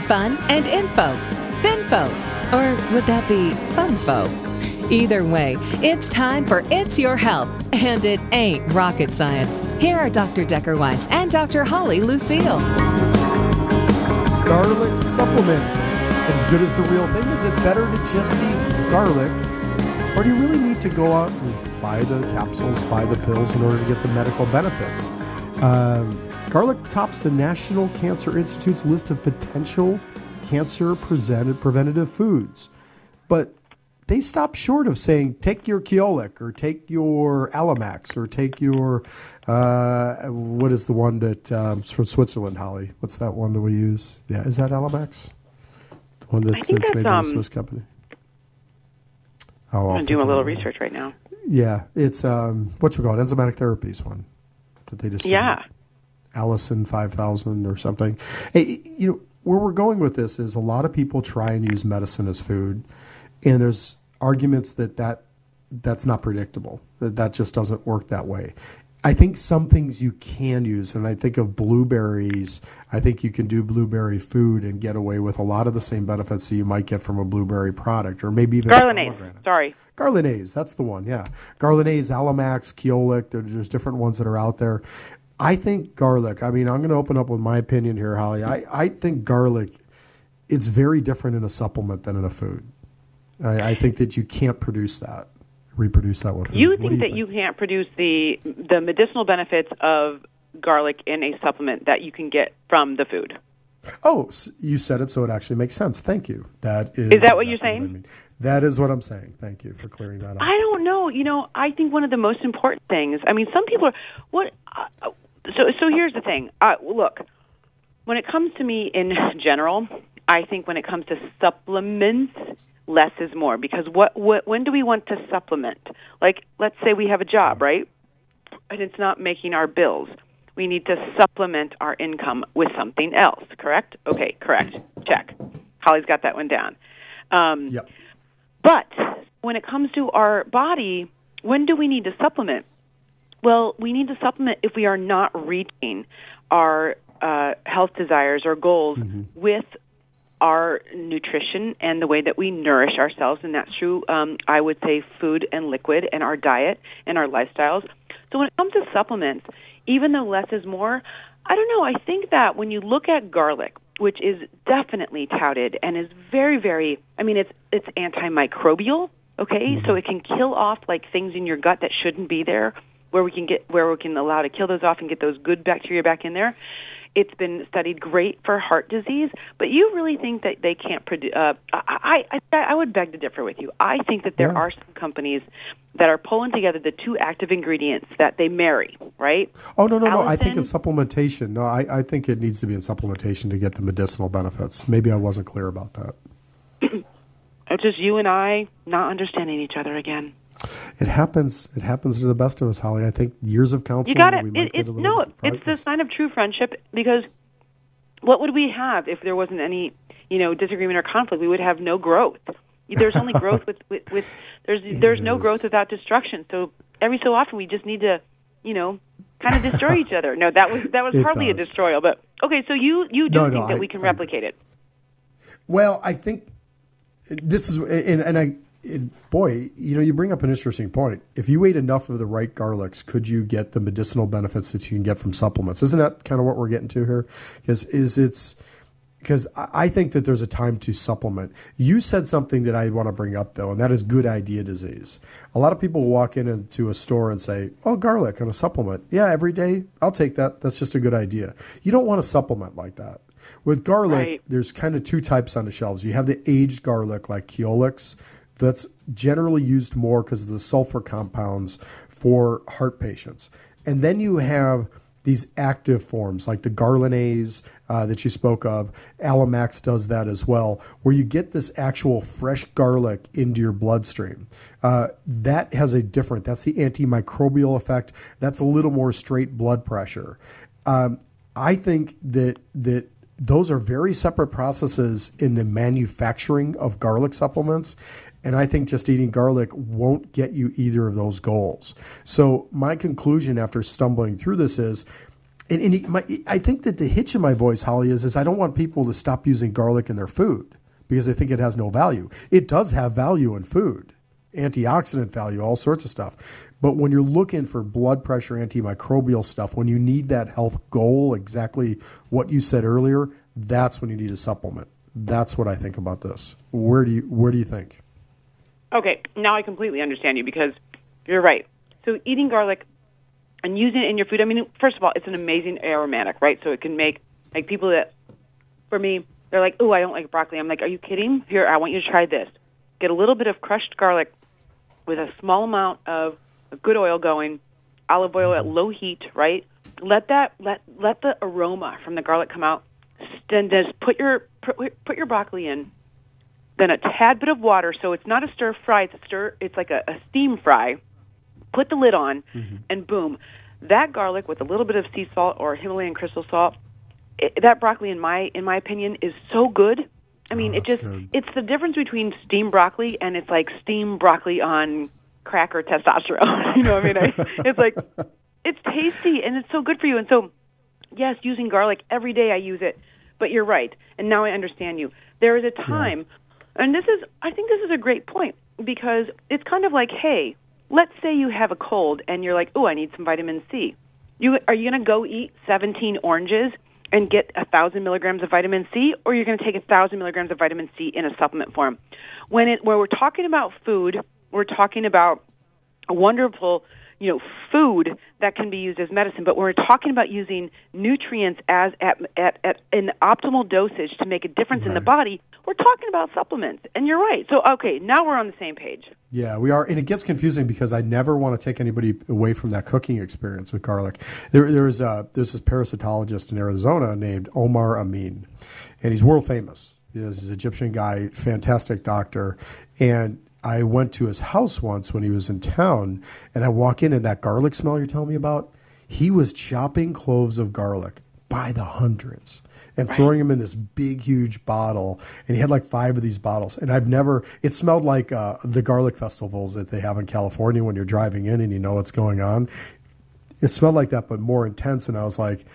fun and info. Finfo. Or would that be funfo? Either way, it's time for It's Your Health, and it ain't rocket science. Here are Dr. Decker Weiss and Dr. Holly Lucille. Garlic supplements. As good as the real thing? Is it better to just eat garlic? Or do you really need to go out and buy the capsules, buy the pills in order to get the medical benefits? Garlic tops the National Cancer Institute's list of potential cancer preventative foods. But they stop short of saying, take your Keolic or take your Alamax or take your, what is the one that's from Switzerland, Holly? What's that one that we use? Yeah, is that Alamax? The one that's maybe a Swiss company. I'm doing a little research right now. Yeah, it's, what you call it, enzymatic therapies one. That they just Allison 5000 or something. Hey, where we're going with this is a lot of people try and use medicine as food, and there's arguments that's not predictable. That just doesn't work that way. I think some things you can use, and I think of blueberries. I think you can do blueberry food and get away with a lot of the same benefits that you might get from a blueberry product, or maybe even Garlinase, that's the one, yeah. Garlinase, Alamax, Keolic, there's different ones that are out there. I think garlic, I'm going to open up with my opinion here, Holly. I think garlic, it's very different in a supplement than in a food. I think that you can't reproduce that with food. You think that you can't produce the medicinal benefits of garlic in a supplement that you can get from the food? Oh, you said it, so it actually makes sense. Thank you. Is that exactly what you're saying? What I mean. That is what I'm saying. Thank you for clearing that up. I don't know. I think one of the most important things, some people are, so here's the thing. Look, when it comes to me in general, I think when it comes to supplements, less is more, because when do we want to supplement? Like, let's say we have a job, right? And it's not making our bills. We need to supplement our income with something else, correct? Okay, correct. Check. Holly's got that one down. Yep. But when it comes to our body, when do we need to supplement? Well, we need to supplement if we are not reaching our health desires or goals with our nutrition and the way that we nourish ourselves, and that's true, I would say, food and liquid and our diet and our lifestyles. So when it comes to supplements, even though less is more, I don't know, I think that when you look at garlic, which is definitely touted and is very, very, it's antimicrobial, okay? So it can kill off like things in your gut that shouldn't be there, where we can allow to kill those off and get those good bacteria back in there. It's been studied great for heart disease, but you really think that they can't produce? I would beg to differ with you. I think that there are some companies that are pulling together the two active ingredients that they marry, right? Oh, no. I think it's supplementation. No, I think it needs to be in supplementation to get the medicinal benefits. Maybe I wasn't clear about that. It's just you and I not understanding each other again. It happens. It happens to the best of us, Holly. I think years of counseling. You got it. It's the sign of true friendship, because what would we have if there wasn't any, disagreement or conflict? We would have no growth. There's only growth there's no growth without destruction. So every so often we just need to, kind of destroy each other. No, that was hardly a destroyal. But okay, so you do think that we can replicate it? Well, I think this is, boy, you bring up an interesting point. If you ate enough of the right garlics, could you get the medicinal benefits that you can get from supplements? Isn't that kind of what we're getting to here? Because I think that there's a time to supplement. You said something that I want to bring up, though, and that is good idea disease. A lot of people walk into a store and say, oh, garlic and a supplement. Yeah, every day, I'll take that. That's just a good idea. You don't want to supplement like that. With garlic, There's kind of two types on the shelves. You have the aged garlic like Keolix. That's generally used more because of the sulfur compounds for heart patients. And then you have these active forms like the Garlinase that you spoke of. Alamax does that as well, where you get this actual fresh garlic into your bloodstream. That has that's the antimicrobial effect. That's a little more straight blood pressure. I think that those are very separate processes in the manufacturing of garlic supplements. And I think just eating garlic won't get you either of those goals. So my conclusion after stumbling through this is I think that the hitch in my voice, Holly, is I don't want people to stop using garlic in their food because they think it has no value. It does have value in food, antioxidant value, all sorts of stuff. But when you're looking for blood pressure, antimicrobial stuff, when you need that health goal, exactly what you said earlier, that's when you need a supplement. That's what I think about this. Where do you think? Okay, now I completely understand you because you're right. So eating garlic and using it in your food, I mean, first of all, it's an amazing aromatic, right? So it can make, like, people that, for me, they're like, oh, I don't like broccoli. I'm like, are you kidding? Here, I want you to try this. Get a little bit of crushed garlic with a small amount of good oil going, olive oil at low heat, right? Let the aroma from the garlic come out. Then just put your broccoli in. Then a tad bit of water, so it's not a stir fry. It's like a steam fry. Put the lid on, and boom, that garlic with a little bit of sea salt or Himalayan crystal salt. That broccoli, in my opinion, is so good. I mean, it's the difference between steamed broccoli and it's like steamed broccoli on crack or testosterone. You know what I mean? It's like, it's tasty and it's so good for you. And so, yes, using garlic every day, I use it. But you're right, and now I understand you. There is a time, and I think this is a great point because it's kind of like, hey, let's say you have a cold and you're like, oh, I need some vitamin C. Are you going to go eat 17 oranges and get 1,000 milligrams of vitamin C, or you're going to take 1,000 milligrams of vitamin C in a supplement form? When we're talking about food, we're talking about a wonderful, food that can be used as medicine. But when we're talking about using nutrients as at an optimal dosage to make a difference in the body, we're talking about supplements. And you're right. So, okay, now we're on the same page. Yeah, we are. And it gets confusing because I never want to take anybody away from that cooking experience with garlic. There's this parasitologist in Arizona named Omar Amin, and he's world famous. He's an Egyptian guy, fantastic doctor. And I went to his house once when he was in town, and I walk in, and that garlic smell you're telling me about, he was chopping cloves of garlic by the hundreds and throwing them in this big, huge bottle. And he had like 5 of these bottles. And it smelled like the garlic festivals that they have in California when you're driving in and you know what's going on. It smelled like that, but more intense. And I was like,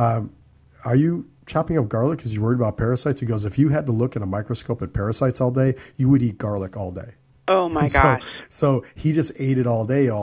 are you chopping up garlic because you're worried about parasites? He goes, if you had to look in a microscope at parasites all day, you would eat garlic all day. Oh, my gosh. So he just ate it all day.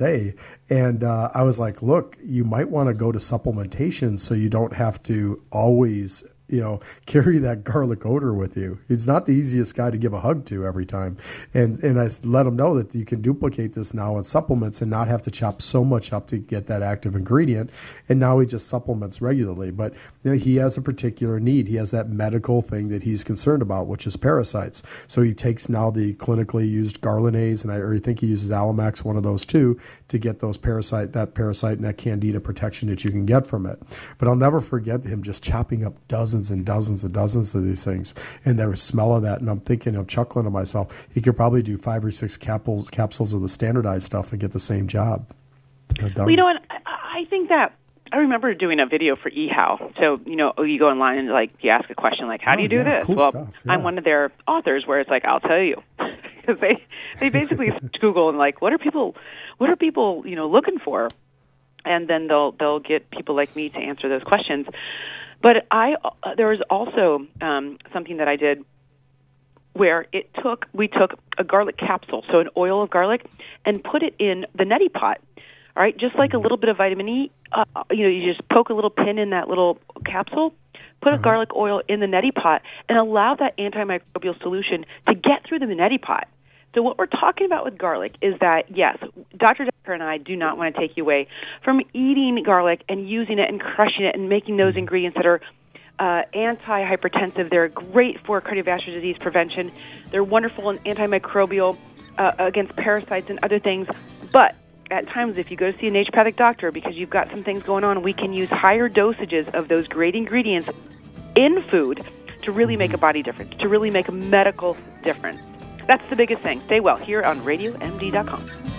And I was like, look, you might want to go to supplementation so you don't have to always carry that garlic odor with you. It's not the easiest guy to give a hug to every time. And I let him know that you can duplicate this now in supplements and not have to chop so much up to get that active ingredient. And now he just supplements regularly. But he has a particular need. He has that medical thing that he's concerned about, which is parasites. So he takes now the clinically used Garlinase, and I think he uses Alamax, one of those too, to get that parasite and that candida protection that you can get from it. But I'll never forget him just chopping up dozens and dozens of these things, and the smell of that, and I'm chuckling to myself, he could probably do 5 or 6 capsules of the standardized stuff and get the same job. Well, you know what? I think that I remember doing a video for eHow. So, you go online and you ask a question like, how do you do this? Cool well, stuff, yeah. I'm one of their authors where it's like, I'll tell you. Because they basically Google and what are people looking for? And then they'll get people like me to answer those questions. But there was also something that I did where we took a garlic capsule, so an oil of garlic, and put it in the neti pot. All right, just like a little bit of vitamin E, you just poke a little pin in that little capsule, put a garlic oil in the neti pot, and allow that antimicrobial solution to get through the neti pot. So what we're talking about with garlic is that, yes, Dr. Decker and I do not want to take you away from eating garlic and using it and crushing it and making those ingredients that are anti-hypertensive. They're great for cardiovascular disease prevention. They're wonderful and antimicrobial against parasites and other things. But at times, if you go to see a naturopathic doctor because you've got some things going on, we can use higher dosages of those great ingredients in food to really make a body difference, to really make a medical difference. That's the biggest thing. Stay well here on RadioMD.com.